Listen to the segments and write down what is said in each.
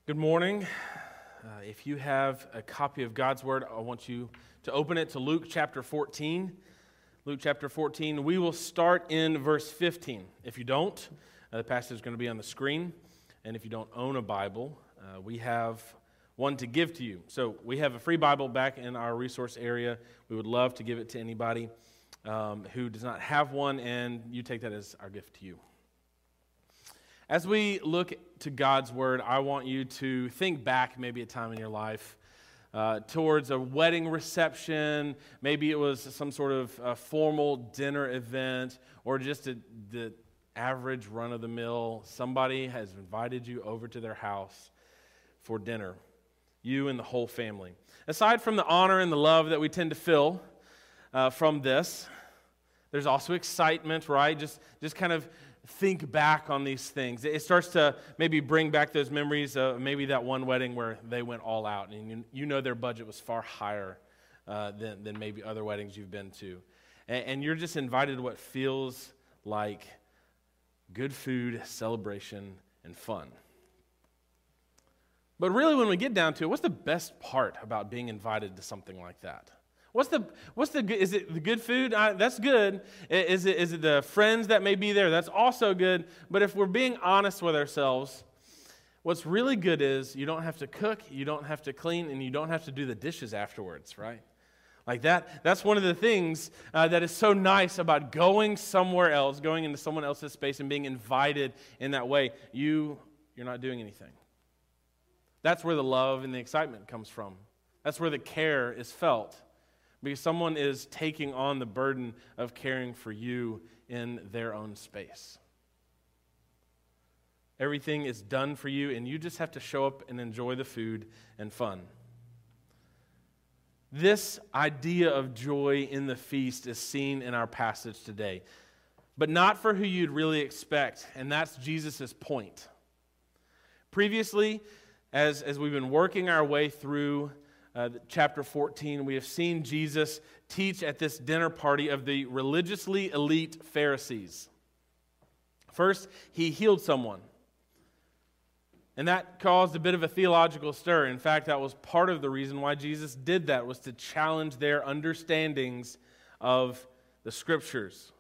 Good morning. If you have a copy of God's Word, I want you to open it to Luke chapter 14. Luke chapter 14. We will start in verse 15. If you don't, the passage is going to be on the screen. And if you don't own a Bible, we have one to give to you. So we have a free Bible back in our resource area. We would love to give it to anybody who does not have one, and you take that as our gift to you. As we look to God's Word, I want you to think back maybe a time in your life towards a wedding reception. Maybe it was some sort of formal dinner event or just the average run-of-the-mill. Somebody has invited you over to their house for dinner, you and the whole family. Aside from the honor and the love that we tend to feel from this, there's also excitement, right? Just kind of think back on these things. It starts to maybe bring back those memories of maybe that one wedding where they went all out, and you know their budget was far higher than maybe other weddings you've been to. And you're just invited to what feels like good food, celebration, and fun. But really, when we get down to it, what's the best part about being invited to something like that? What's the good? Is it the good food? That's good. Is it the friends that may be there? That's also good. But if we're being honest with ourselves, what's really good is you don't have to cook, you don't have to clean, and you don't have to do the dishes afterwards, right? Like that. That's one of the things that is so nice about going somewhere else, going into someone else's space and being invited in that way. You're not doing anything. That's where the love and the excitement comes from. That's where the care is felt. Because someone is taking on the burden of caring for you in their own space. Everything is done for you, and you just have to show up and enjoy the food and fun. This idea of joy in the feast is seen in our passage today, but not for who you'd really expect, and that's Jesus' point. Previously, as we've been working our way through chapter 14, we have seen Jesus teach at this dinner party of the religiously elite Pharisees. First, he healed someone, and that caused a bit of a theological stir. In fact, that was part of the reason why Jesus did that, was to challenge their understandings of the Scriptures.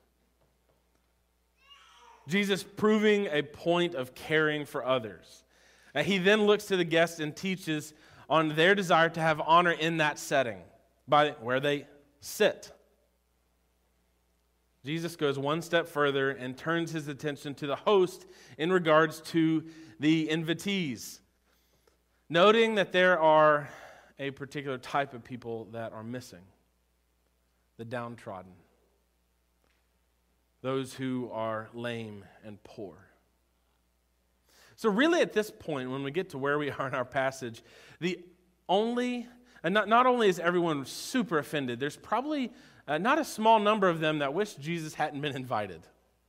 Jesus proving a point of caring for others. He then looks to the guests and teaches on their desire to have honor in that setting, by where they sit. Jesus goes one step further and turns his attention to the host in regards to the invitees, noting that there are a particular type of people that are missing: the downtrodden, those who are lame and poor. So really at this point, when we get to where we are in our passage, not only is everyone super offended, there's probably not a small number of them that wish Jesus hadn't been invited.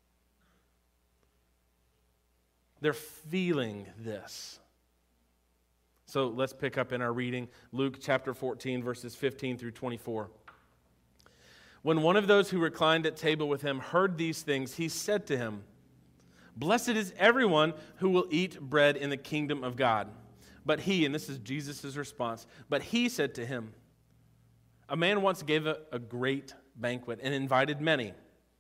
They're feeling this. So let's pick up in our reading, Luke chapter 14, verses 15 through 24. When one of those who reclined at table with him heard these things, he said to him, "Blessed is everyone who will eat bread in the kingdom of God." But he, and this is Jesus' response, but he said to him, "A man once gave a great banquet and invited many.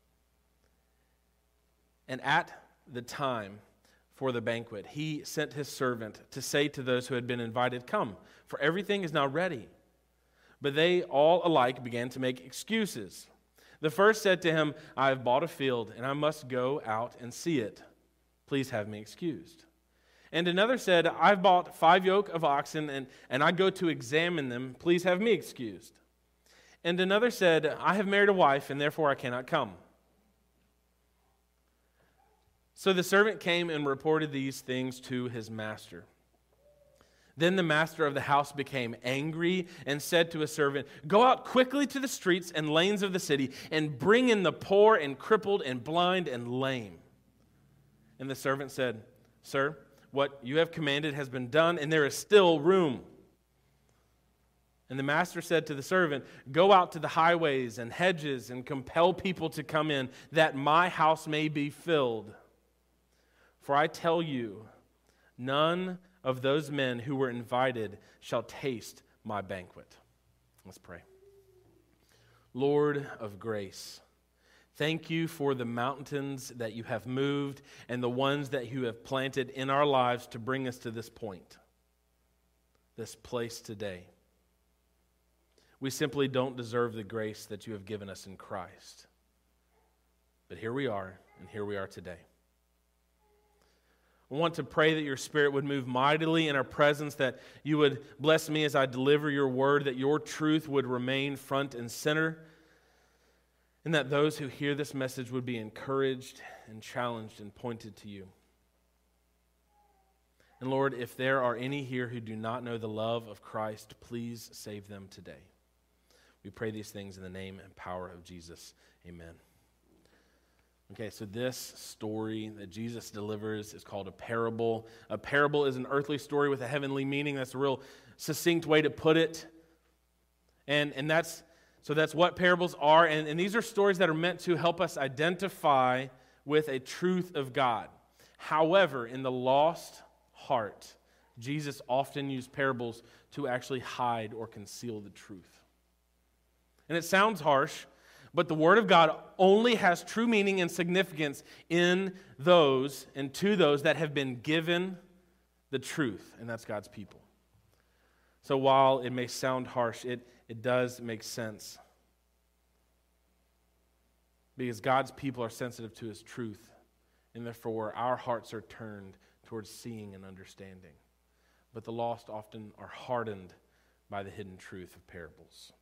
And at the time for the banquet, he sent his servant to say to those who had been invited, 'Come, for everything is now ready.' But they all alike began to make excuses. The first said to him, 'I have bought a field, and I must go out and see it. Please have me excused.' And another said, 'I've bought 5 yoke of oxen, and I go to examine them. Please have me excused.' And another said, 'I have married a wife, and therefore I cannot come.' So the servant came and reported these things to his master. Then the master of the house became angry and said to his servant, 'Go out quickly to the streets and lanes of the city and bring in the poor and crippled and blind and lame.' And the servant said, 'Sir, what you have commanded has been done, and there is still room.' And the master said to the servant, 'Go out to the highways and hedges and compel people to come in, that my house may be filled. For I tell you, none of those men who were invited shall taste my banquet." Let's pray. Lord of grace, thank you for the mountains that you have moved and the ones that you have planted in our lives to bring us to this point, this place today. We simply don't deserve the grace that you have given us in Christ. But here we are, and here we are today. I want to pray that your Spirit would move mightily in our presence, that you would bless me as I deliver your word, that your truth would remain front and center, and that those who hear this message would be encouraged and challenged and pointed to you. And Lord, if there are any here who do not know the love of Christ, please save them today. We pray these things in the name and power of Jesus. Amen. Okay, so this story that Jesus delivers is called a parable. A parable is an earthly story with a heavenly meaning. That's a real succinct way to put it. And that's what parables are. And these are stories that are meant to help us identify with a truth of God. However, in the lost heart, Jesus often used parables to actually hide or conceal the truth. And it sounds harsh, but the Word of God only has true meaning and significance in those and to those that have been given the truth, and that's God's people. So while it may sound harsh, it does make sense. Because God's people are sensitive to His truth, and therefore our hearts are turned towards seeing and understanding. But the lost often are hardened by the hidden truth of parables.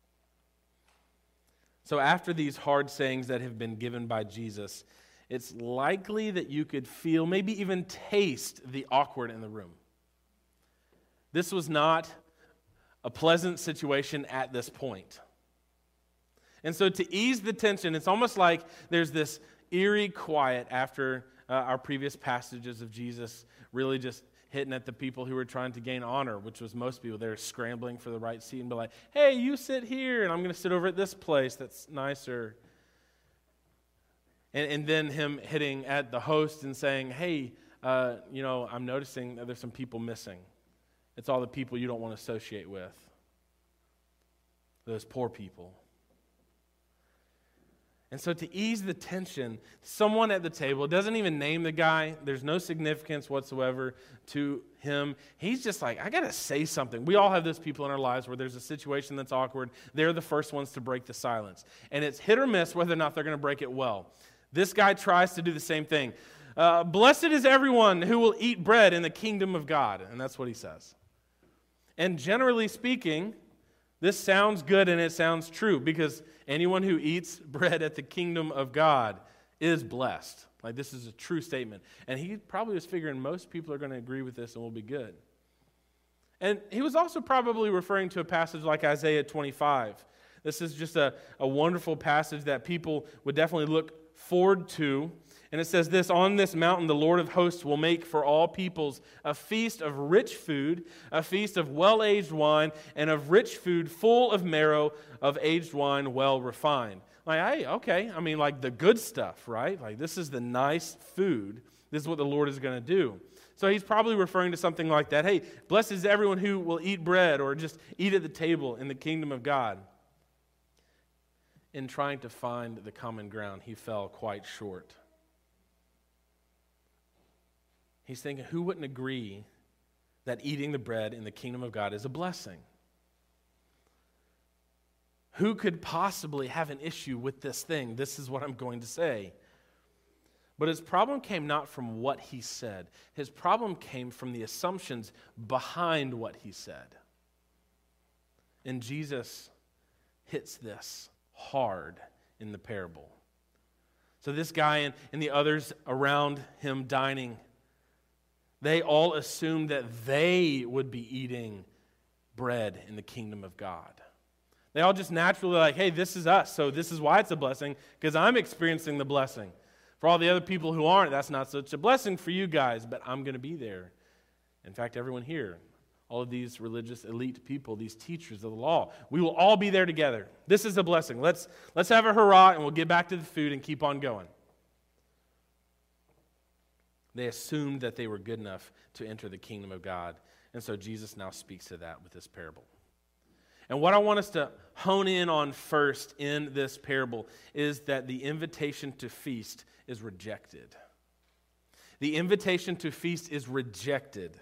So after these hard sayings that have been given by Jesus, it's likely that you could feel, maybe even taste, the awkward in the room. This was not a pleasant situation at this point. And so to ease the tension, it's almost like there's this eerie quiet after our previous passages of Jesus really just hitting at the people who were trying to gain honor, which was most people. They were scrambling for the right seat and be like, "Hey, you sit here, and I'm going to sit over at this place that's nicer." And then him hitting at the host and saying, "Hey, I'm noticing that there's some people missing. It's all the people you don't want to associate with. Those poor people." And so to ease the tension, someone at the table doesn't even name the guy. There's no significance whatsoever to him. He's just like, I got to say something. We all have those people in our lives where there's a situation that's awkward. They're the first ones to break the silence. And it's hit or miss whether or not they're going to break it well. This guy tries to do the same thing. Blessed is everyone who will eat bread in the kingdom of God. And that's what he says. And generally speaking, this sounds good and it sounds true, because anyone who eats bread at the kingdom of God is blessed. Like, this is a true statement. And he probably was figuring most people are going to agree with this and will be good. And he was also probably referring to a passage like Isaiah 25. This is just a wonderful passage that people would definitely look forward to. And it says this: "On this mountain the Lord of hosts will make for all peoples a feast of rich food, a feast of well-aged wine, and of rich food full of marrow, of aged wine well refined." Like, hey, okay, I mean, like the good stuff, right? Like, this is the nice food. This is what the Lord is going to do. So he's probably referring to something like that. Hey, blessed is everyone who will eat bread or just eat at the table in the kingdom of God. In trying to find the common ground, he fell quite short. He's thinking, who wouldn't agree that eating the bread in the kingdom of God is a blessing? Who could possibly have an issue with this thing? This is what I'm going to say. But his problem came not from what he said. His problem came from the assumptions behind what he said. And Jesus hits this hard in the parable. So this guy and the others around him dining, they all assumed that they would be eating bread in the kingdom of God. They all just naturally like, hey, this is us, so this is why it's a blessing, because I'm experiencing the blessing. For all the other people who aren't, that's not such a blessing for you guys, but I'm going to be there. In fact, everyone here, all of these religious elite people, these teachers of the law, we will all be there together. This is a blessing. Let's have a hurrah, and we'll get back to the food and keep on going. They assumed that they were good enough to enter the kingdom of God. And so Jesus now speaks to that with this parable. And what I want us to hone in on first in this parable is that the invitation to feast is rejected. The invitation to feast is rejected.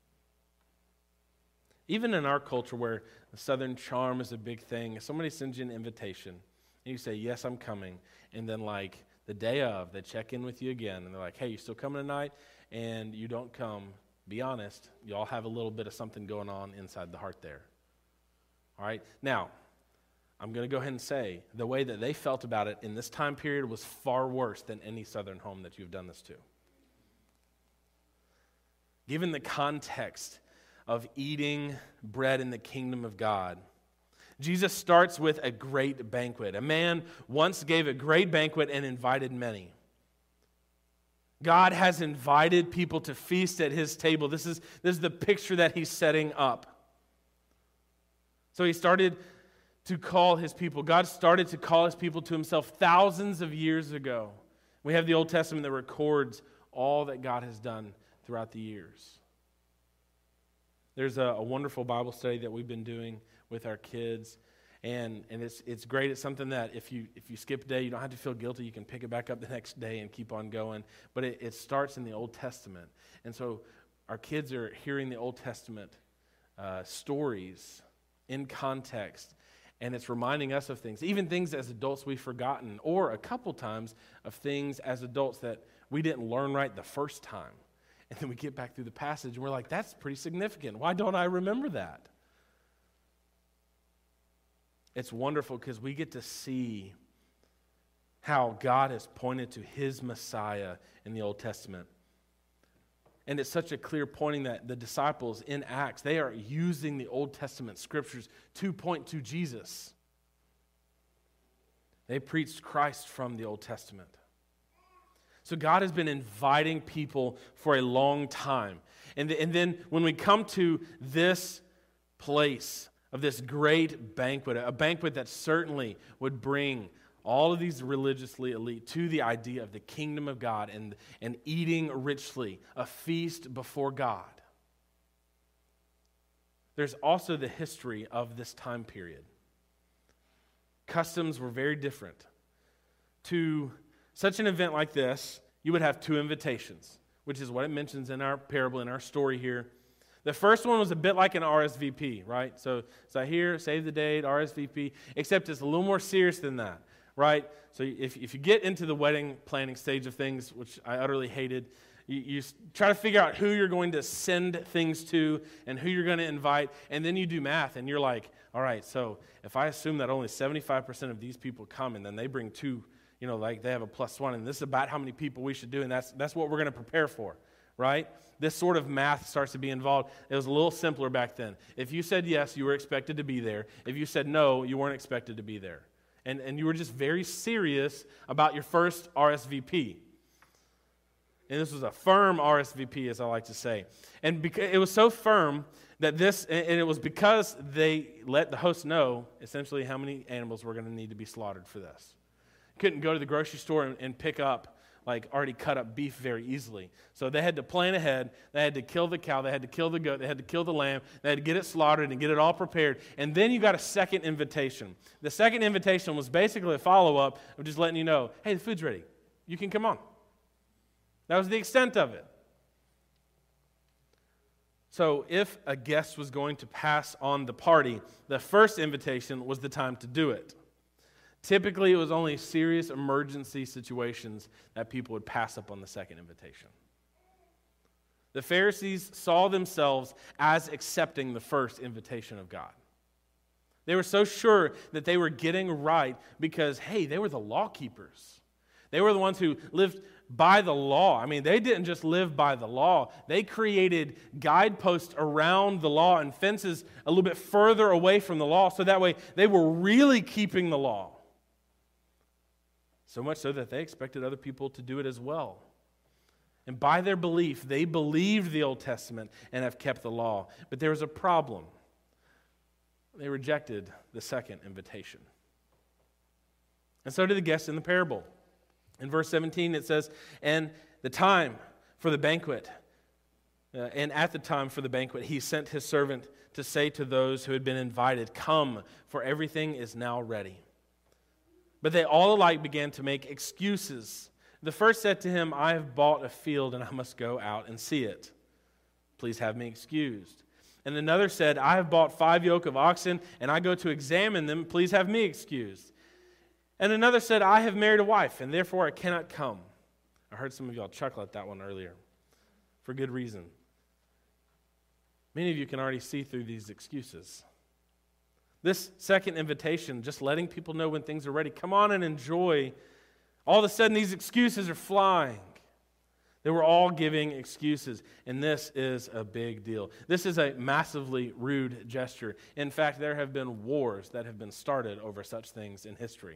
Even in our culture where the Southern charm is a big thing, if somebody sends you an invitation and you say, yes, I'm coming, and then like the day of, they check in with you again and they're like, hey, you still coming tonight? And you don't come, be honest, you all have a little bit of something going on inside the heart there. All right? Now, I'm going to go ahead and say the way that they felt about it in this time period was far worse than any Southern home that you've done this to. Given the context of eating bread in the kingdom of God, Jesus starts with a great banquet. A man once gave a great banquet and invited many. God has invited people to feast at his table. This is the picture that he's setting up. So he started to call his people. God started to call his people to himself thousands of years ago. We have the Old Testament that records all that God has done throughout the years. There's a wonderful Bible study that we've been doing with our kids, and it's great. It's something that if you skip a day, you don't have to feel guilty. You can pick it back up the next day and keep on going. But it starts in the Old Testament, and so our kids are hearing the Old Testament stories in context, and it's reminding us of things, even things as adults we've forgotten, or a couple times of things as adults that we didn't learn right the first time. And then we get back through the passage and we're like, that's pretty significant. Why don't I remember that? It's wonderful because we get to see how God has pointed to his Messiah in the Old Testament. And it's such a clear pointing that the disciples in Acts, they are using the Old Testament scriptures to point to Jesus. They preached Christ from the Old Testament. So God has been inviting people for a long time. And then when we come to this place of this great banquet, a banquet that certainly would bring all of these religiously elite to the idea of the kingdom of God and eating richly, a feast before God. There's also the history of this time period. Customs were very different. To such an event like this, you would have two invitations, which is what it mentions in our parable, in our story here. The first one was a bit like an RSVP, right? So I hear, save the date, RSVP, except it's a little more serious than that, right? So if you get into the wedding planning stage of things, which I utterly hated, you try to figure out who you're going to send things to and who you're going to invite, and then you do math, and you're like, all right, so if I assume that only 75% of these people come, and then they bring two, like they have a +1, and this is about how many people we should do, and that's what we're going to prepare for, right? This sort of math starts to be involved. It was a little simpler back then. If you said yes, you were expected to be there. If you said no, you weren't expected to be there. And you were just very serious about your first RSVP. And this was a firm RSVP, as I like to say. And it was so firm that it was because they let the host know essentially how many animals were going to need to be slaughtered for this. Couldn't go to the grocery store and pick up like already cut up beef very easily. So they had to plan ahead. They had to kill the cow. They had to kill the goat. They had to kill the lamb. They had to get it slaughtered and get it all prepared. And then you got a second invitation. The second invitation was basically a follow-up of just letting you know, hey, the food's ready. You can come on. That was the extent of it. So if a guest was going to pass on the party, the first invitation was the time to do it. Typically, it was only serious emergency situations that people would pass up on the second invitation. The Pharisees saw themselves as accepting the first invitation of God. They were so sure that they were getting right because, hey, they were the law keepers. They were the ones who lived by the law. I mean, they didn't just live by the law. They created guideposts around the law and fences a little bit further away from the law, so that way they were really keeping the law. So much so that they expected other people to do it as well. And by their belief, they believed the Old Testament and have kept the law. But there was a problem. They rejected the second invitation. And so did the guests in the parable. In verse 17 it says, and the time for the banquet. And at the time for the banquet, he sent his servant to say to those who had been invited, "Come, for everything is now ready." But they all alike began to make excuses. The first said to him, "I have bought a field and I must go out and see it. Please have me excused." And another said, "I have bought 5 yoke of oxen and I go to examine them. Please have me excused." And another said, "I have married a wife and therefore I cannot come." I heard some of y'all chuckle at that one earlier for good reason. Many of you can already see through these excuses. This second invitation, just letting people know when things are ready, come on and enjoy. All of a sudden, these excuses are flying. They were all giving excuses, and this is a big deal. This is a massively rude gesture. In fact, there have been wars that have been started over such things in history.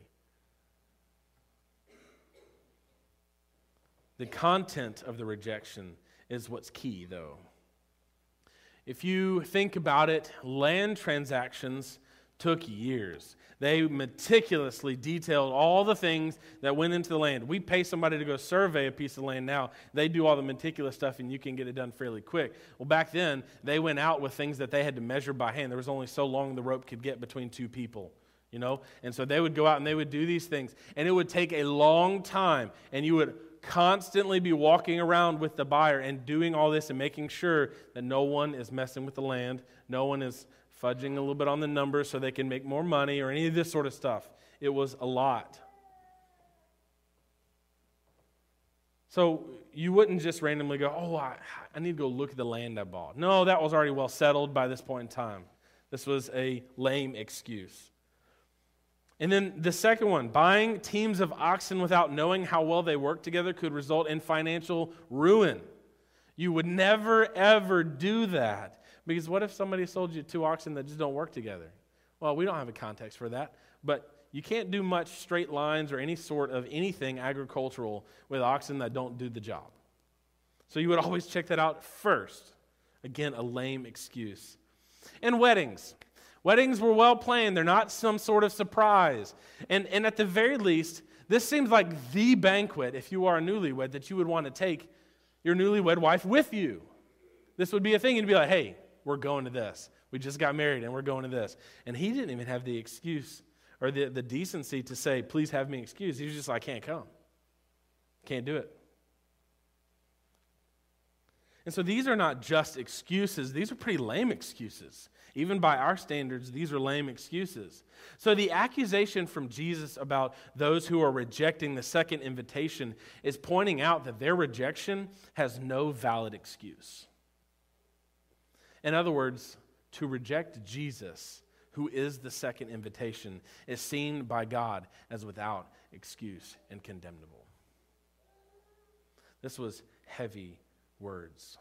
The content of the rejection is what's key, though. If you think about it, land transactions took years. They meticulously detailed all the things that went into the land. We pay somebody to go survey a piece of land now. They do all the meticulous stuff and you can get it done fairly quick. Well, back then, they went out with things that they had to measure by hand. There was only so long the rope could get between two people, you know? And so they would go out and they would do these things. And it would take a long time. And you would constantly be walking around with the buyer and doing all this and making sure that no one is messing with the land, no one is fudging a little bit on the numbers so they can make more money or any of this sort of stuff. It was a lot. So you wouldn't just randomly go, "Oh, I need to go look at the land I bought." No, that was already well settled by this point in time. This was a lame excuse. And then the second one, buying teams of oxen without knowing how well they work together could result in financial ruin. You would never, ever do that. Because what if somebody sold you 2 oxen that just don't work together? Well, we don't have a context for that. But you can't do much straight lines or any sort of anything agricultural with oxen that don't do the job. So you would always check that out first. Again, a lame excuse. And weddings. Weddings were well planned. They're not some sort of surprise. And at the very least, this seems like the banquet, if you are a newlywed, that you would want to take your newlywed wife with you. This would be a thing. You'd be like, "Hey, we're going to this. We just got married and we're going to this." And he didn't even have the excuse or the decency to say, "Please have me excused." He was just like, "I can't come. Can't do it." And so these are not just excuses. These are pretty lame excuses. Even by our standards, these are lame excuses. So the accusation from Jesus about those who are rejecting the second invitation is pointing out that their rejection has no valid excuse. In other words, to reject Jesus, who is the second invitation, is seen by God as without excuse and condemnable. This was heavy words.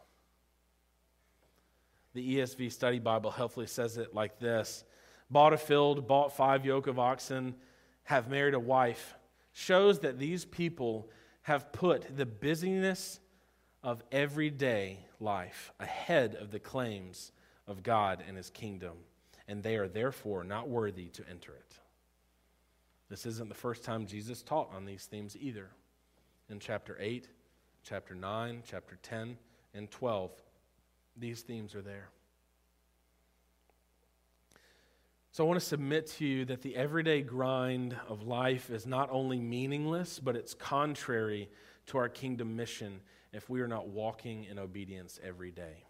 The ESV Study Bible helpfully says it like this: bought a field, bought 5 yoke of oxen, have married a wife, shows that these people have put the busyness of everyday life ahead of the claims of God and His kingdom, and they are therefore not worthy to enter it. This isn't the first time Jesus taught on these themes either. In chapter 8, chapter 9, chapter 10, and 12, these themes are there. So I want to submit to you that the everyday grind of life is not only meaningless, but it's contrary to our kingdom mission if we are not walking in obedience every day.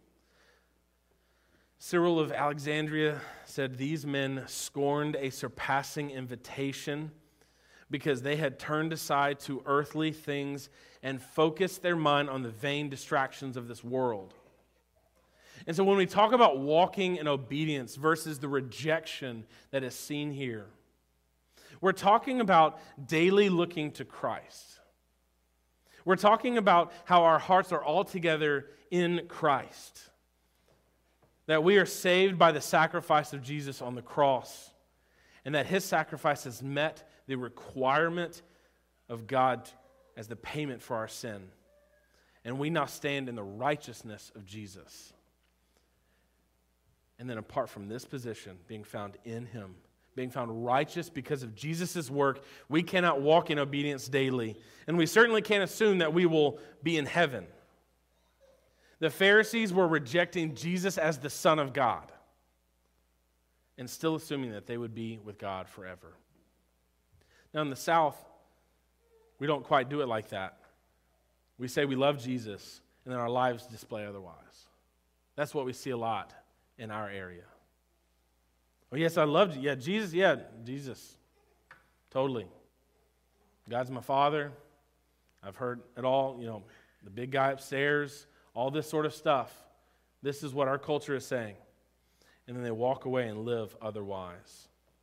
Cyril of Alexandria said these men scorned a surpassing invitation because they had turned aside to earthly things and focused their mind on the vain distractions of this world. And so when we talk about walking in obedience versus the rejection that is seen here, we're talking about daily looking to Christ. We're talking about how our hearts are altogether in Christ. That we are saved by the sacrifice of Jesus on the cross, and that His sacrifice has met the requirement of God as the payment for our sin. And we now stand in the righteousness of Jesus. And then apart from this position, being found in Him, being found righteous because of Jesus' work, we cannot walk in obedience daily. And we certainly can't assume that we will be in heaven. The Pharisees were rejecting Jesus as the Son of God and still assuming that they would be with God forever. Now in the South, we don't quite do it like that. We say we love Jesus, and then our lives display otherwise. That's what we see a lot in our area. Oh, yes, I love you. Yeah, Jesus. Totally. God's my Father. I've heard it all, the big guy upstairs, all this sort of stuff. This is what our culture is saying. And then they walk away and live otherwise.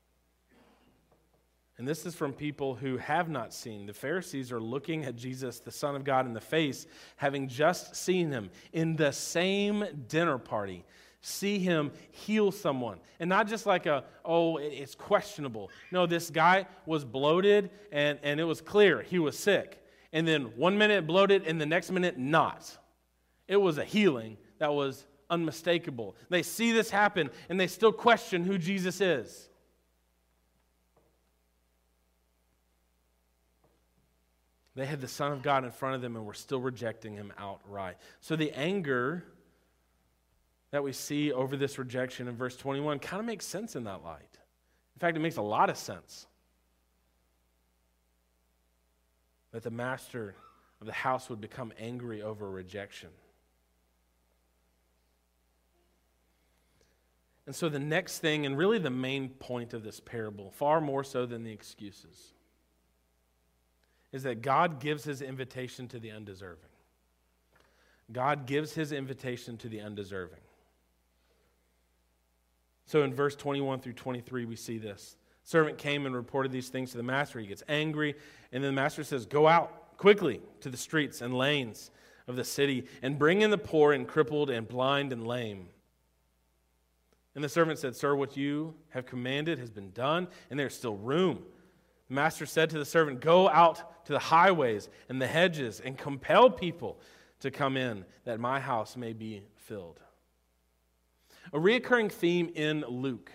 And this is from people who have not seen. The Pharisees are looking at Jesus, the Son of God, in the face, having just seen him in the same dinner party, see him heal someone. And not just like it's questionable. No, this guy was bloated, and it was clear he was sick. And then 1 minute bloated, and the next minute not. It was a healing that was unmistakable. They see this happen, and they still question who Jesus is. They had the Son of God in front of them and were still rejecting him outright. So the anger that we see over this rejection in verse 21 kind of makes sense in that light. In fact, it makes a lot of sense. That the master of the house would become angry over rejection. And so the next thing, and really the main point of this parable, far more so than the excuses, is that God gives his invitation to the undeserving. God gives his invitation to the undeserving. So in verse 21 through 23, we see this. Servant came and reported these things to the master. He gets angry, and then the master says, "Go out quickly to the streets and lanes of the city and bring in the poor and crippled and blind and lame." And the servant said, "Sir, what you have commanded has been done, and there's still room." The master said to the servant, "Go out to the highways and the hedges and compel people to come in, that my house may be filled." A recurring theme in Luke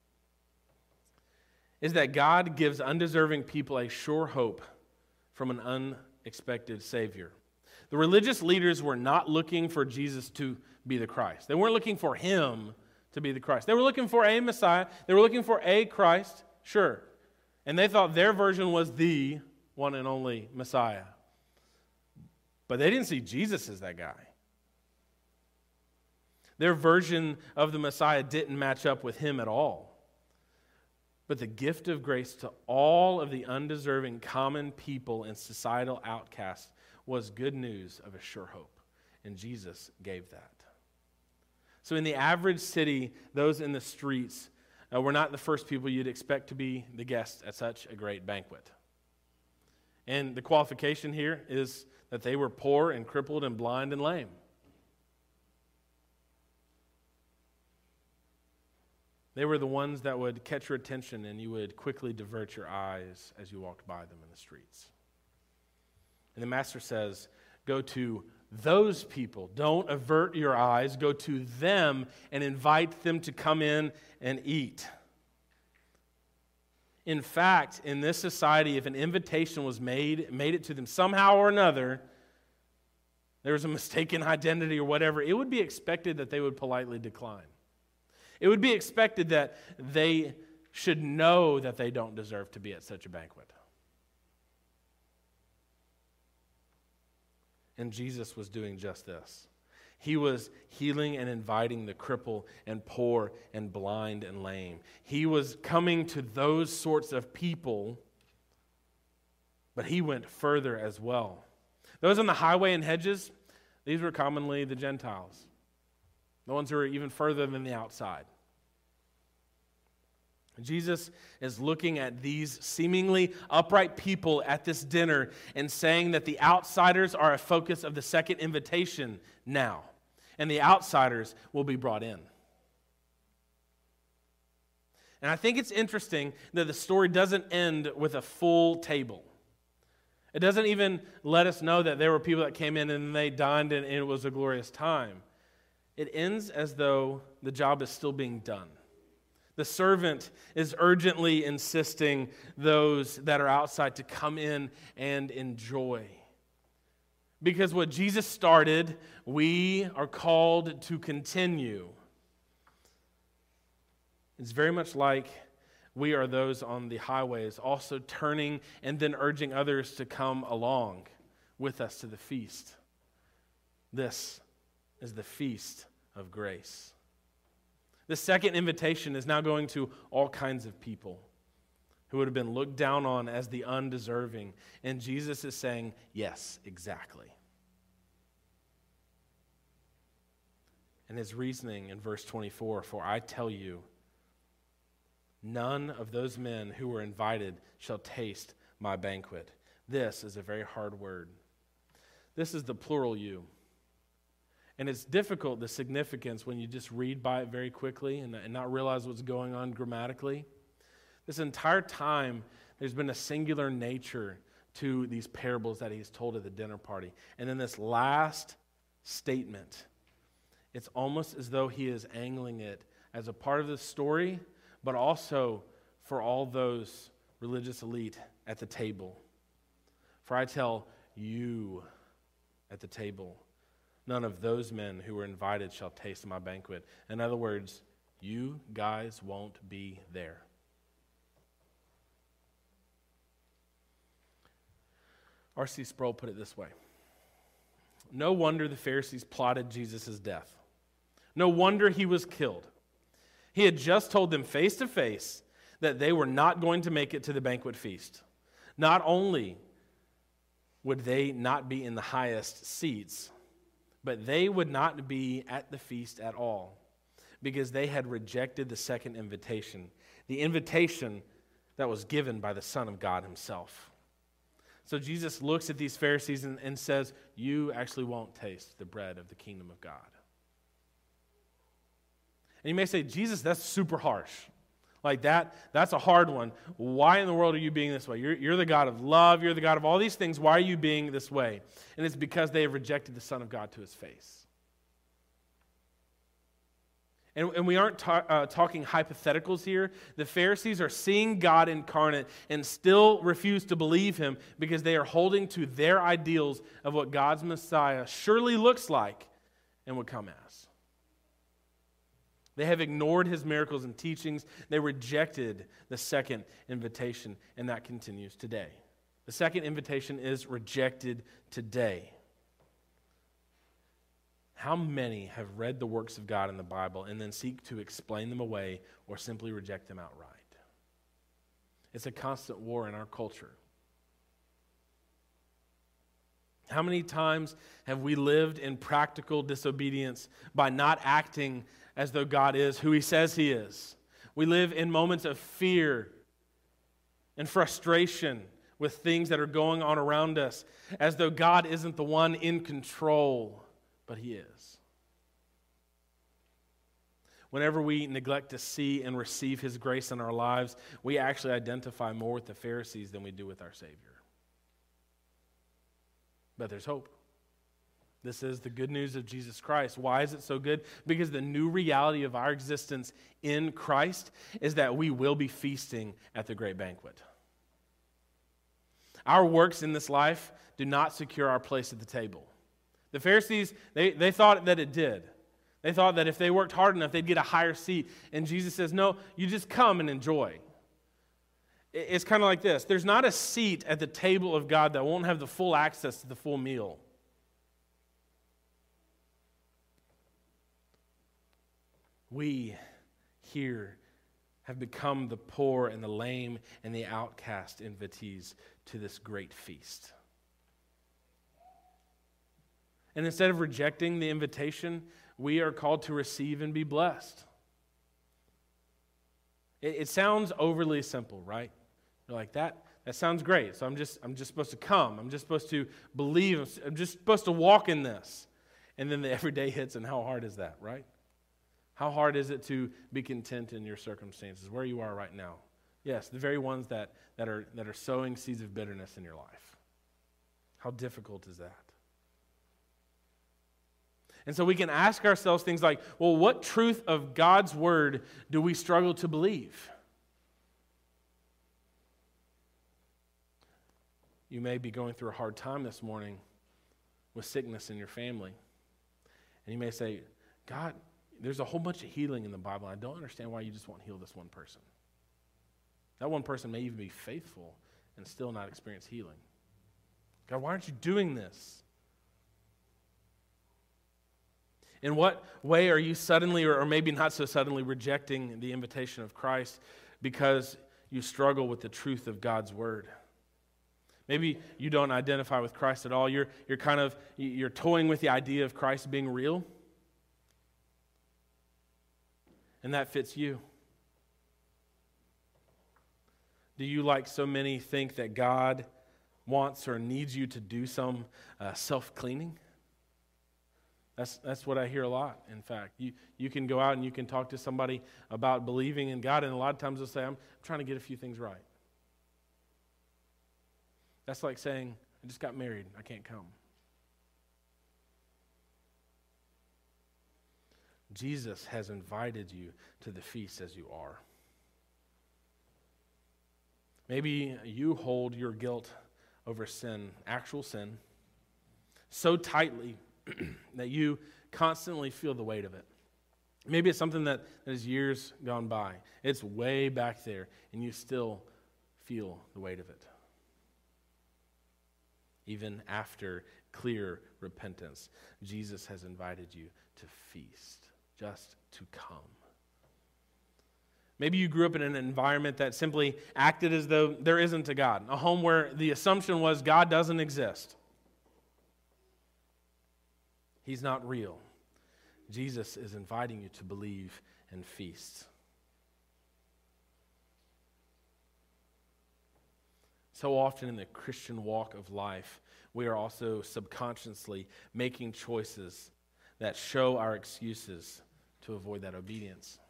is that God gives undeserving people a sure hope from an unexpected Savior. The religious leaders were not looking for Jesus to be the Christ. They weren't looking for him to be the Christ. They were looking for a Messiah. They were looking for a Christ, sure. And they thought their version was the one and only Messiah. But they didn't see Jesus as that guy. Their version of the Messiah didn't match up with him at all. But the gift of grace to all of the undeserving common people and societal outcasts was good news of a sure hope. And Jesus gave that. So in the average city, those in the streets were not the first people you'd expect to be the guests at such a great banquet. And the qualification here is that they were poor and crippled and blind and lame. They were the ones that would catch your attention, and you would quickly divert your eyes as you walked by them in the streets. And the master says, go to those people. Don't avert your eyes. Go to them and invite them to come in and eat. In fact, in this society, if an invitation was made it to them somehow or another, there was a mistaken identity or whatever, it would be expected that they would politely decline. It would be expected that they should know that they don't deserve to be at such a banquet. And Jesus was doing just this. He was healing and inviting the cripple and poor and blind and lame. He was coming to those sorts of people, but he went further as well. Those on the highway and hedges, these were commonly the Gentiles, the ones who are even further than the outside. Jesus is looking at these seemingly upright people at this dinner and saying that the outsiders are a focus of the second invitation now, and the outsiders will be brought in. And I think it's interesting that the story doesn't end with a full table. It doesn't even let us know that there were people that came in and they dined and it was a glorious time. It ends as though the job is still being done. The servant is urgently insisting those that are outside to come in and enjoy. Because what Jesus started, we are called to continue. It's very much like we are those on the highways, also turning and then urging others to come along with us to the feast. This is the feast of grace. The second invitation is now going to all kinds of people who would have been looked down on as the undeserving. And Jesus is saying, yes, exactly. And his reasoning in verse 24, for I tell you, none of those men who were invited shall taste my banquet. This is a very hard word. This is the plural you. And it's difficult, the significance, when you just read by it very quickly and not realize what's going on grammatically. This entire time, there's been a singular nature to these parables that he's told at the dinner party. And in this last statement, it's almost as though he is angling it as a part of the story, but also for all those religious elite at the table. For I tell you at the table, none of those men who were invited shall taste my banquet. In other words, you guys won't be there. R.C. Sproul put it this way. No wonder the Pharisees plotted Jesus' death. No wonder he was killed. He had just told them face to face that they were not going to make it to the banquet feast. Not only would they not be in the highest seats, but they would not be at the feast at all because they had rejected the second invitation, the invitation that was given by the Son of God himself. So Jesus looks at these Pharisees and says, you actually won't taste the bread of the kingdom of God. And you may say, Jesus, that's super harsh. Like that's a hard one. Why in the world are you being this way? You're the God of love. You're the God of all these things. Why are you being this way? And it's because they have rejected the Son of God to his face. And we aren't talking hypotheticals here. The Pharisees are seeing God incarnate and still refuse to believe him because they are holding to their ideals of what God's Messiah surely looks like and would come as. They have ignored his miracles and teachings. They rejected the second invitation, and that continues today. The second invitation is rejected today. How many have read the works of God in the Bible and then seek to explain them away or simply reject them outright? It's a constant war in our culture. How many times have we lived in practical disobedience by not acting as though God is who he says he is? We live in moments of fear and frustration with things that are going on around us, as though God isn't the one in control, but he is. Whenever we neglect to see and receive his grace in our lives, we actually identify more with the Pharisees than we do with our Savior. But there's hope. This is the good news of Jesus Christ. Why is it so good? Because the new reality of our existence in Christ is that we will be feasting at the great banquet. Our works in this life do not secure our place at the table. The Pharisees, they thought that it did. They thought that if they worked hard enough, they'd get a higher seat. And Jesus says, no, you just come and enjoy. It's kind of like this. There's not a seat at the table of God that won't have the full access to the full meal. We here have become the poor and the lame and the outcast invitees to this great feast. And instead of rejecting the invitation, we are called to receive and be blessed. It sounds overly simple, right? You're like, that sounds great. So I'm just supposed to come. I'm just supposed to believe. I'm just supposed to walk in this. And then the everyday hits, and how hard is that, right? How hard is it to be content in your circumstances, where you are right now? Yes, the very ones that are sowing seeds of bitterness in your life. How difficult is that? And so we can ask ourselves things like, well, what truth of God's word do we struggle to believe? You may be going through a hard time this morning with sickness in your family. And you may say, God, there's a whole bunch of healing in the Bible. I don't understand why you just won't heal this one person. That one person may even be faithful and still not experience healing. God, why aren't you doing this? In what way are you suddenly, or maybe not so suddenly, rejecting the invitation of Christ because you struggle with the truth of God's word? Maybe you don't identify with Christ at all. You're toying with the idea of Christ being real. And that fits you. Do you, like so many, think that God wants or needs you to do some self-cleaning? That's what I hear a lot, in fact. You can go out and you can talk to somebody about believing in God, and a lot of times they'll say, I'm trying to get a few things right. That's like saying, I just got married, I can't come. Jesus has invited you to the feast as you are. Maybe you hold your guilt over sin, actual sin, so tightly that you constantly feel the weight of it. Maybe it's something that is years gone by. It's way back there, and you still feel the weight of it. Even after clear repentance, Jesus has invited you to feast, just to come. Maybe you grew up in an environment that simply acted as though there isn't a God, a home where the assumption was God doesn't exist. He's not real. Jesus is inviting you to believe and feast. So often in the Christian walk of life, we are also subconsciously making choices that show our excuses to avoid that obedience.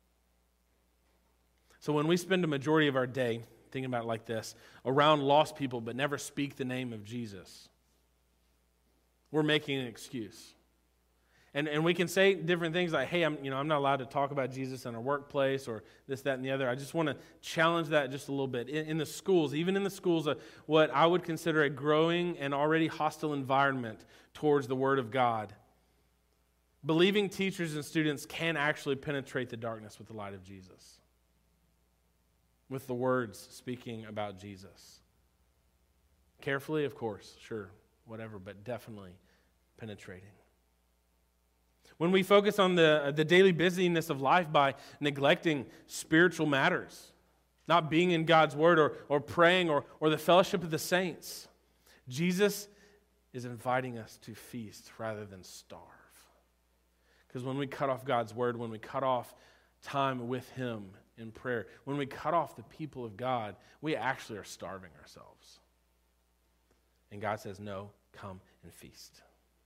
So when we spend a majority of our day, thinking about it like this, around lost people but never speak the name of Jesus, we're making an excuse. And we can say different things like, hey, I'm not allowed to talk about Jesus in our workplace or this, that, and the other. I just want to challenge that just a little bit. In the schools, even in the schools, what I would consider a growing and already hostile environment towards the Word of God, believing teachers and students can actually penetrate the darkness with the light of Jesus, with the words speaking about Jesus. Carefully, of course, sure, whatever, but definitely penetrating. When we focus on the daily busyness of life by neglecting spiritual matters, not being in God's Word or praying or the fellowship of the saints, Jesus is inviting us to feast rather than starve. Because when we cut off God's Word, when we cut off time with Him in prayer, when we cut off the people of God, we actually are starving ourselves. And God says, no, come and feast.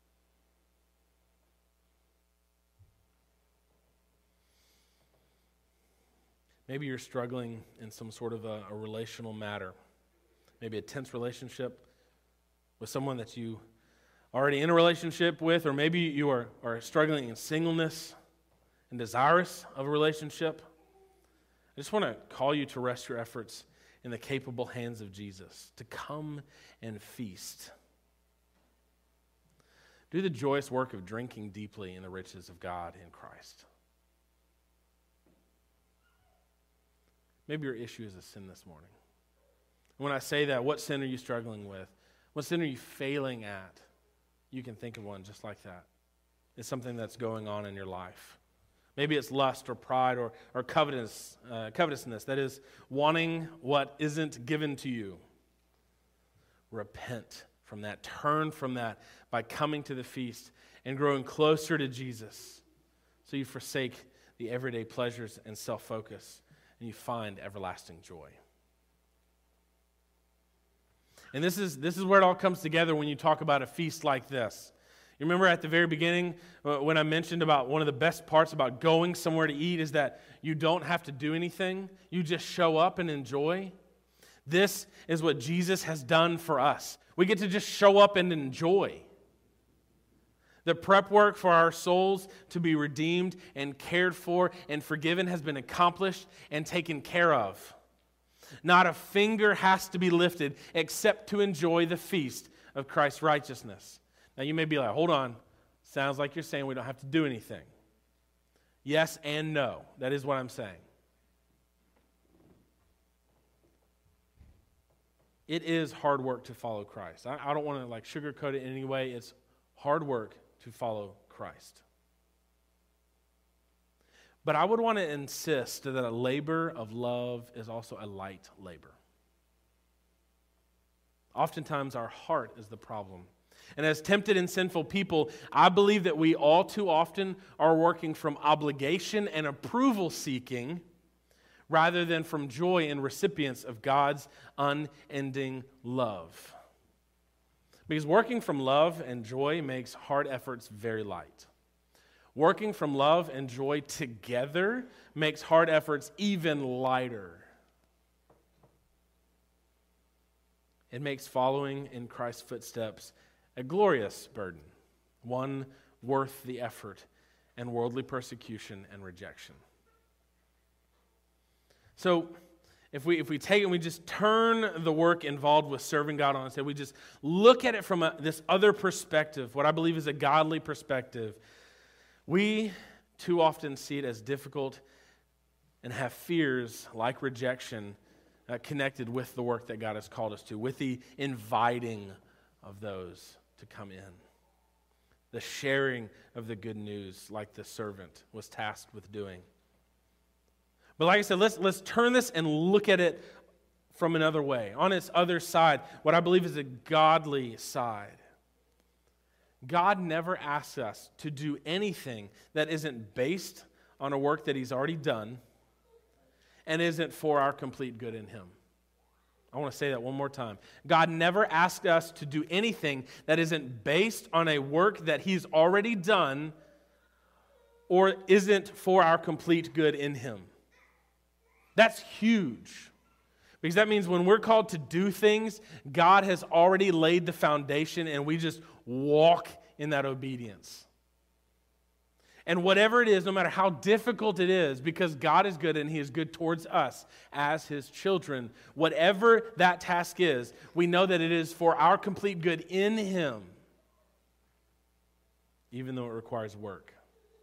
Maybe you're struggling in some sort of a relational matter. Maybe a tense relationship with someone that you already in a relationship with, or maybe you are struggling in singleness and desirous of a relationship. I just want to call you to rest your efforts in the capable hands of Jesus, to come and feast. Do the joyous work of drinking deeply in the riches of God in Christ. Maybe your issue is a sin this morning. When I say that, what sin are you struggling with? What sin are you failing at? You can think of one just like that. It's something that's going on in your life. Maybe it's lust or pride or covetousness, that is, wanting what isn't given to you. Repent from that. Turn from that by coming to the feast and growing closer to Jesus so you forsake the everyday pleasures and self-focus and you find everlasting joy. And this is where it all comes together when you talk about a feast like this. You remember at the very beginning when I mentioned about one of the best parts about going somewhere to eat is that you don't have to do anything. You just show up and enjoy. This is what Jesus has done for us. We get to just show up and enjoy. The prep work for our souls to be redeemed and cared for and forgiven has been accomplished and taken care of. Not a finger has to be lifted except to enjoy the feast of Christ's righteousness. Now you may be like, hold on, sounds like you're saying we don't have to do anything. Yes and no. That is what I'm saying. It is hard work to follow Christ. I don't want to sugarcoat it in any way. It's hard work to follow Christ. But I would want to insist that a labor of love is also a light labor. Oftentimes our heart is the problem. And as tempted and sinful people, I believe that we all too often are working from obligation and approval seeking rather than from joy and recipients of God's unending love. Because working from love and joy makes hard efforts very light. Working from love and joy together makes hard efforts even lighter. It makes following in Christ's footsteps a glorious burden, one worth the effort and worldly persecution and rejection. So, if we take it and we just turn the work involved with serving God on its head, we just look at it from this other perspective, what I believe is a godly perspective, we too often see it as difficult and have fears like rejection connected with the work that God has called us to, with the inviting of those to come in, the sharing of the good news like the servant was tasked with doing. But like I said, let's turn this and look at it from another way. On its other side, what I believe is a godly side. God never asks us to do anything that isn't based on a work that He's already done and isn't for our complete good in Him. I want to say that one more time. God never asks us to do anything that isn't based on a work that He's already done or isn't for our complete good in Him. That's huge. Because that means when we're called to do things, God has already laid the foundation and we just walk in that obedience. And whatever it is, no matter how difficult it is, because God is good and He is good towards us as His children, whatever that task is, we know that it is for our complete good in Him, even though it requires work.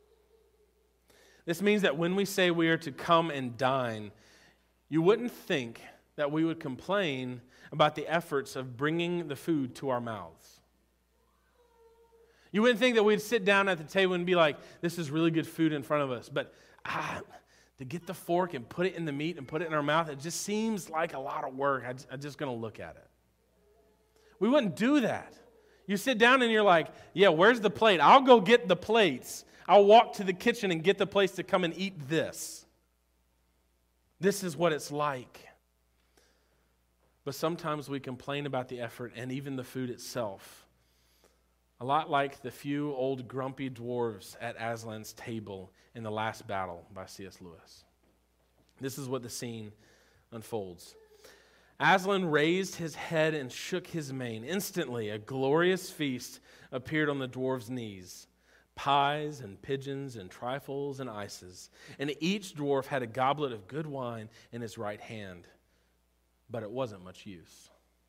This means that when we say we are to come and dine, you wouldn't think that we would complain about the efforts of bringing the food to our mouths. You wouldn't think that we'd sit down at the table and be like, this is really good food in front of us, but to get the fork and put it in the meat and put it in our mouth, it just seems like a lot of work. I'm just going to look at it. We wouldn't do that. You sit down and you're like, yeah, where's the plate? I'll go get the plates. I'll walk to the kitchen and get the place to come and eat this. This is what it's like. But sometimes we complain about the effort and even the food itself. A lot like the few old grumpy dwarves at Aslan's table in The Last Battle by C.S. Lewis. This is what the scene unfolds. Aslan raised his head and shook his mane. Instantly, a glorious feast appeared on the dwarves' knees. Pies and pigeons and trifles and ices. And each dwarf had a goblet of good wine in his right hand. But it wasn't much use.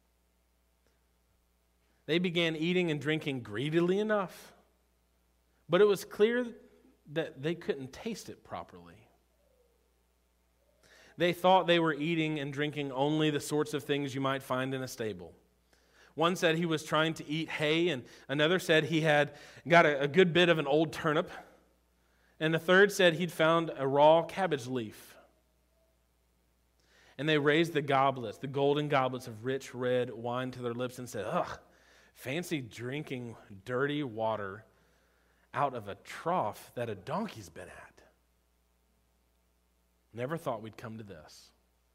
They began eating and drinking greedily enough, but it was clear that they couldn't taste it properly. They thought they were eating and drinking only the sorts of things you might find in a stable. One said he was trying to eat hay, and another said he had got a good bit of an old turnip, and a third said he'd found a raw cabbage leaf. And they raised the goblets, the golden goblets of rich red wine to their lips and said, ugh, fancy drinking dirty water out of a trough that a donkey's been at. Never thought we'd come to this.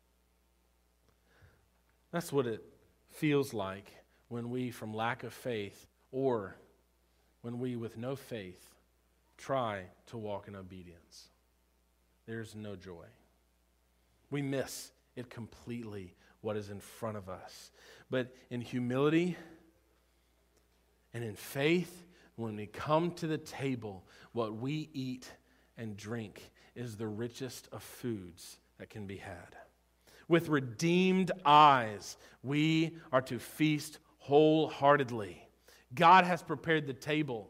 That's what it feels like when we, from lack of faith, or when we, with no faith, try to walk in obedience. There's no joy. We miss it completely, what is in front of us. But in humility and in faith, when we come to the table, what we eat and drink is the richest of foods that can be had. With redeemed eyes, we are to feast wholeheartedly, God has prepared the table,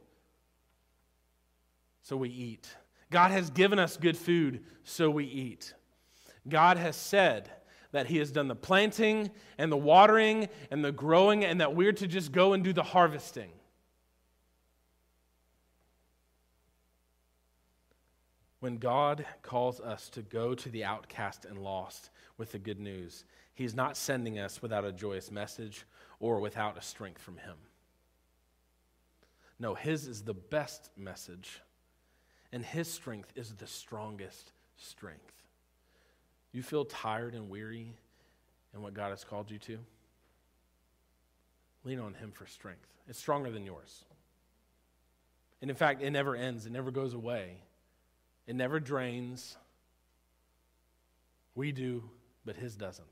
so we eat. God has given us good food, so we eat. God has said that He has done the planting and the watering and the growing, and that we're to just go and do the harvesting. When God calls us to go to the outcast and lost with the good news, He's not sending us without a joyous message or without a strength from Him. No, His is the best message, and His strength is the strongest strength. You feel tired and weary in what God has called you to? Lean on Him for strength. It's stronger than yours. And in fact, it never ends. It never goes away. It never drains. We do, but His doesn't.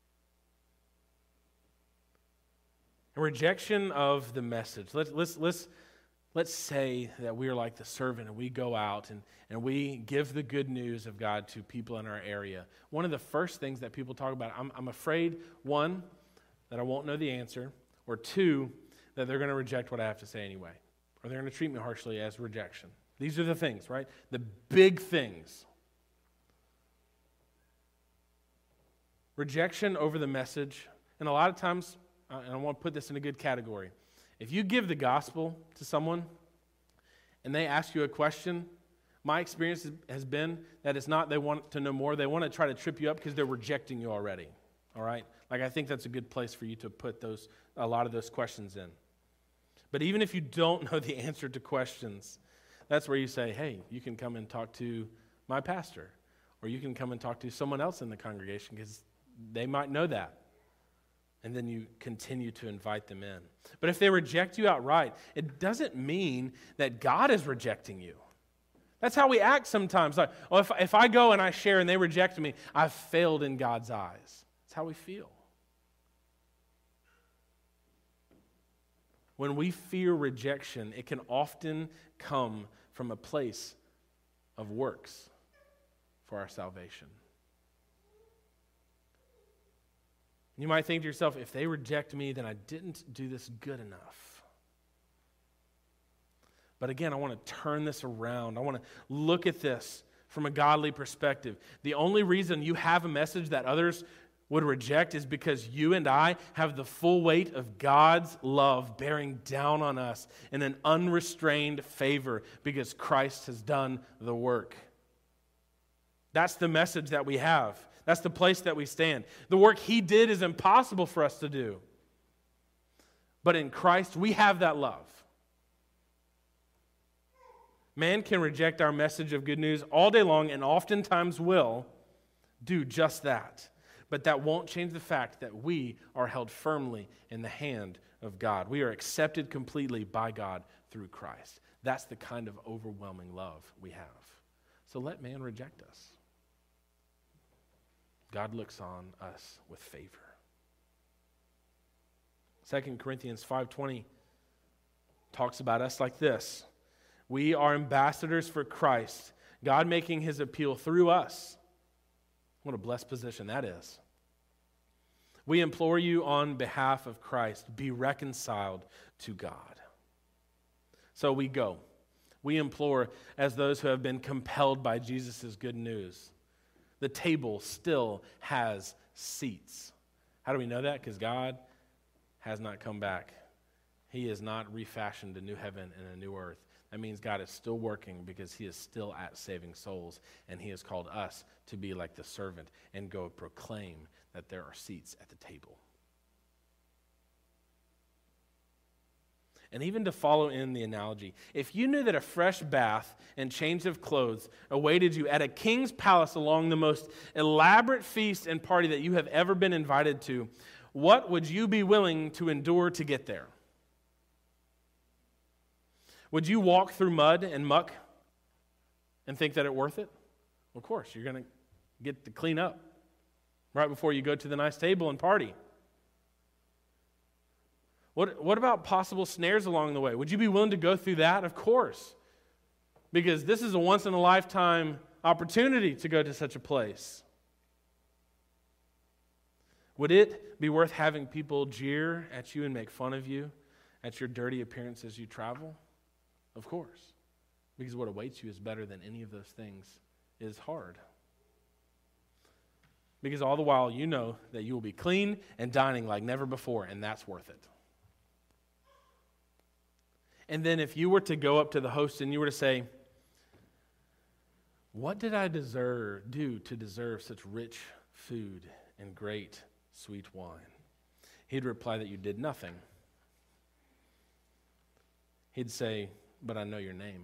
A rejection of the message. Let's say that we are like the servant and we go out and we give the good news of God to people in our area. One of the first things that people talk about, I'm afraid, one, that I won't know the answer, or two, that they're going to reject what I have to say anyway, or they're going to treat me harshly as rejection. These are the things, right? The big things. Rejection over the message, and a lot of times, and I want to put this in a good category, if you give the gospel to someone and they ask you a question, my experience has been that it's not they want to know more, they want to try to trip you up because they're rejecting you already, all right? Like, I think that's a good place for you to put a lot of those questions in. But even if you don't know the answer to questions, that's where you say, hey, you can come and talk to my pastor, or you can come and talk to someone else in the congregation because they might know that. And then you continue to invite them in. But if they reject you outright, it doesn't mean that God is rejecting you. That's how we act sometimes. Like, oh, if I go and I share and they reject me, I've failed in God's eyes. That's how we feel. When we fear rejection, it can often come from a place of works for our salvation. You might think to yourself, if they reject me, then I didn't do this good enough. But again, I want to turn this around. I want to look at this from a godly perspective. The only reason you have a message that others would reject is because you and I have the full weight of God's love bearing down on us in an unrestrained favor because Christ has done the work. That's the message that we have. That's the place that we stand. The work He did is impossible for us to do. But in Christ, we have that love. Man can reject our message of good news all day long and oftentimes will do just that. But that won't change the fact that we are held firmly in the hand of God. We are accepted completely by God through Christ. That's the kind of overwhelming love we have. So let man reject us. God looks on us with favor. 2 Corinthians 5:20 talks about us like this. We are ambassadors for Christ, God making His appeal through us. What a blessed position that is. We implore you on behalf of Christ, be reconciled to God. So we go. We implore as those who have been compelled by Jesus' good news. The table still has seats. How do we know that? Because God has not come back. He has not refashioned a new heaven and a new earth. That means God is still working because He is still at saving souls, and He has called us to be like the servant and go proclaim that there are seats at the table. And even to follow in the analogy, if you knew that a fresh bath and change of clothes awaited you at a king's palace along the most elaborate feast and party that you have ever been invited to, what would you be willing to endure to get there? Would you walk through mud and muck and think that it's worth it? Of course, you're going to get to clean up right before you go to the nice table and party. What about possible snares along the way? Would you be willing to go through that? Of course. Because this is a once-in-a-lifetime opportunity to go to such a place. Would it be worth having people jeer at you and make fun of you at your dirty appearance as you travel? Of course. Because what awaits you is better than any of those things is hard. Because all the while you know that you will be clean and dining like never before, and that's worth it. And then if you were to go up to the host and you were to say, what did I do to deserve such rich food and great sweet wine? He'd reply that you did nothing. He'd say, but I know your name,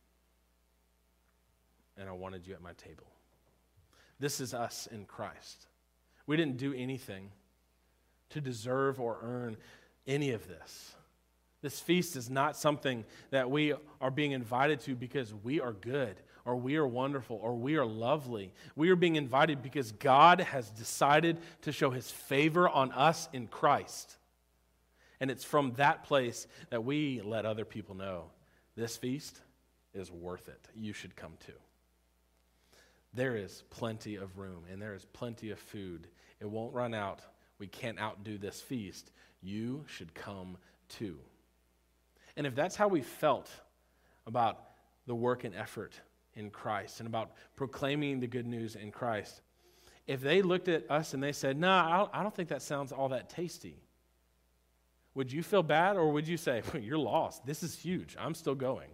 and I wanted you at my table. This is us in Christ. We didn't do anything to deserve or earn any of this. This feast is not something that we are being invited to because we are good, or we are wonderful, or we are lovely. We are being invited because God has decided to show his favor on us in Christ. And it's from that place that we let other people know this feast is worth it. You should come too. There is plenty of room, and there is plenty of food. It won't run out. We can't outdo this feast. You should come too. And if that's how we felt about the work and effort in Christ and about proclaiming the good news in Christ, if they looked at us and they said, no, I don't think that sounds all that tasty, would you feel bad, or would you say, well, you're lost? This is huge. I'm still going.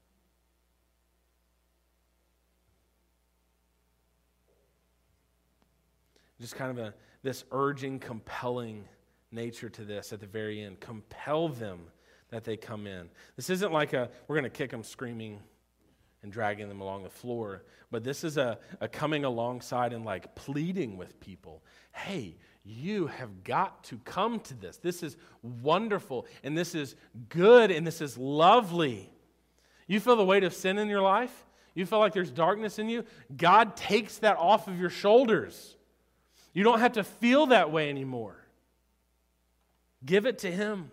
Just kind of this urging, compelling nature to this at the very end. Compel them that they come in. This isn't like we're going to kick them screaming and dragging them along the floor, but this is a coming alongside and like pleading with people. Hey, you have got to come to this. This is wonderful, and this is good, and this is lovely. You feel the weight of sin in your life? You feel like there's darkness in you? God takes that off of your shoulders. You don't have to feel that way anymore. Give it to him.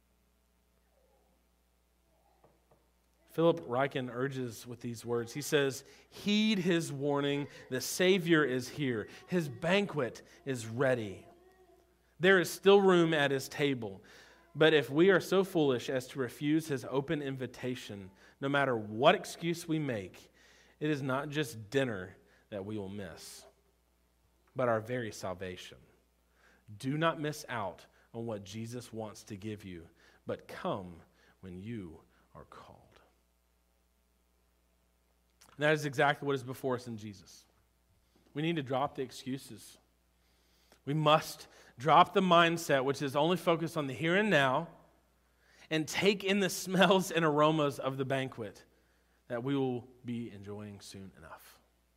Philip Ryken urges with these words. He says, heed his warning. The Savior is here. His banquet is ready. There is still room at his table. But if we are so foolish as to refuse his open invitation, no matter what excuse we make, it is not just dinner that we will miss, but our very salvation. Do not miss out on what Jesus wants to give you, but come when you are called. And that is exactly what is before us in Jesus. We need to drop the excuses. We must drop the mindset which is only focused on the here and now and take in the smells and aromas of the banquet that we will be enjoying soon enough.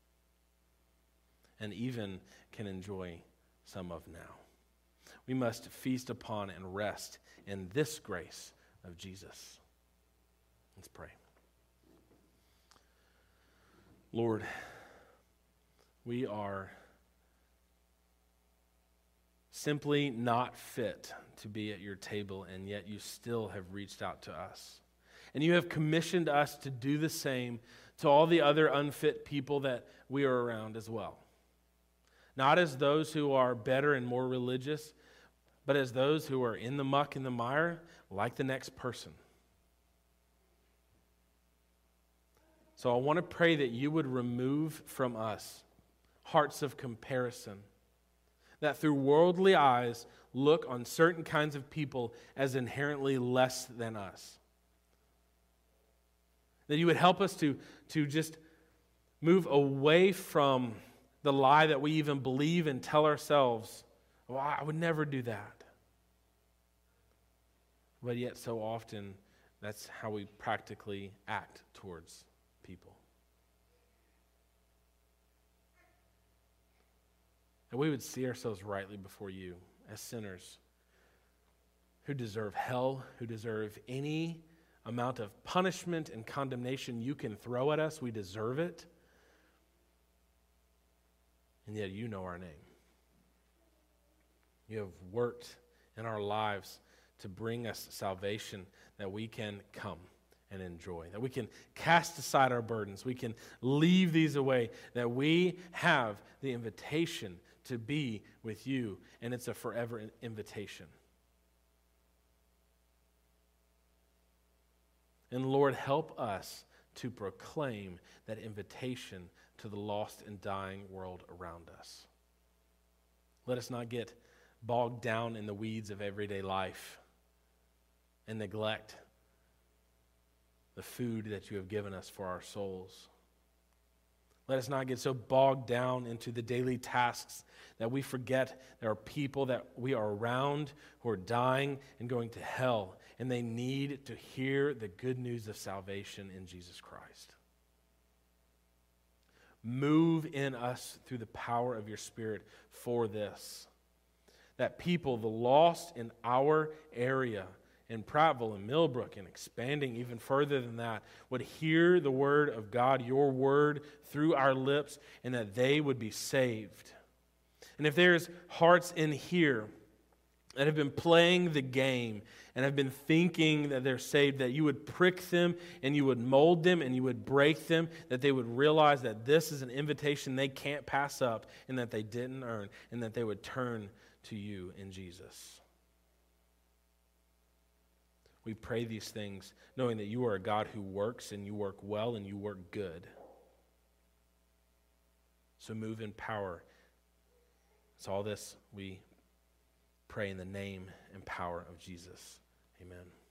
And even can enjoy some of now. We must feast upon and rest in this grace of Jesus. Let's pray. Lord, we are simply not fit to be at your table, and yet you still have reached out to us. And you have commissioned us to do the same to all the other unfit people that we are around as well. Not as those who are better and more religious, but as those who are in the muck and the mire, like the next person. So I want to pray that you would remove from us hearts of comparison, that through worldly eyes look on certain kinds of people as inherently less than us. That you would help us to just move away from the lie that we even believe and tell ourselves, well, I would never do that. But yet so often, that's how we practically act towards people. And we would see ourselves rightly before you as sinners who deserve hell, who deserve any amount of punishment and condemnation you can throw at us. We deserve it. And yet you know our name. You have worked in our lives to bring us salvation that we can come and enjoy, that we can cast aside our burdens, we can leave these away, that we have the invitation to be with you, and it's a forever invitation. And Lord, help us to proclaim that invitation to the lost and dying world around us. Let us not get bogged down in the weeds of everyday life and neglect the food that you have given us for our souls. Let us not get so bogged down into the daily tasks that we forget there are people that we are around who are dying and going to hell, and they need to hear the good news of salvation in Jesus Christ. Move in us through the power of your Spirit for this. That people, the lost in our area, in Prattville and Millbrook, and expanding even further than that, would hear the word of God, your word, through our lips, and that they would be saved. And if there's hearts in here that have been playing the game and have been thinking that they're saved, that you would prick them and you would mold them and you would break them, that they would realize that this is an invitation they can't pass up and that they didn't earn, and that they would turn to you in Jesus. We pray these things knowing that you are a God who works, and you work well, and you work good. So move in power. It's all this we pray in the name and power of Jesus. Amen.